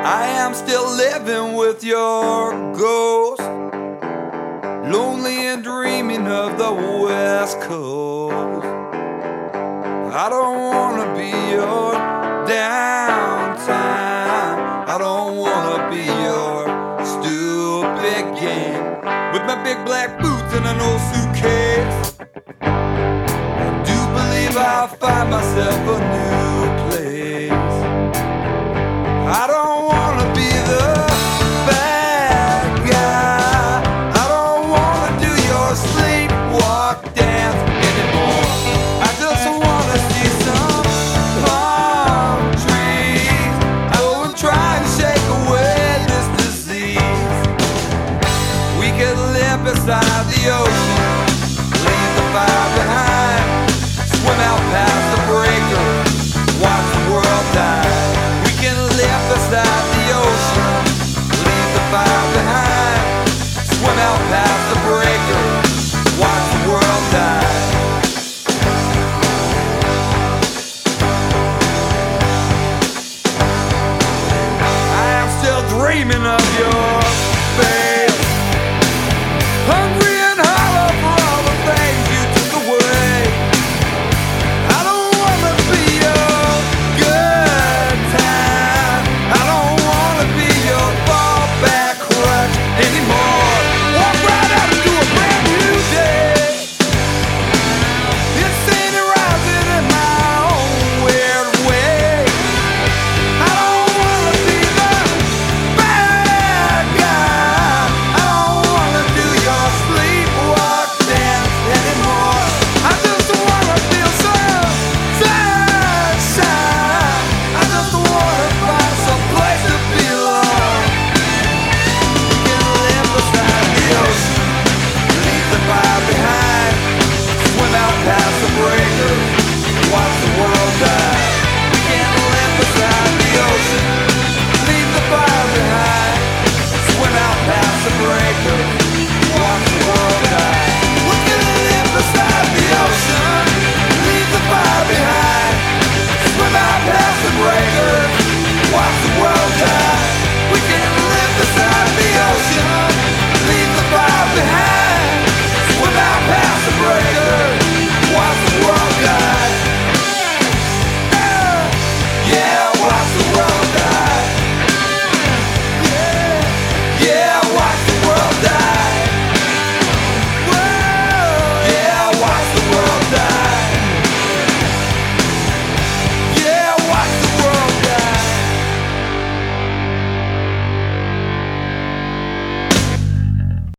I am still living with your ghost, lonely and dreaming of the West Coast. I don't wanna be your downtime. I don't wanna be your stupid game with my big black boots and an old suitcase. I do believe I'll find myself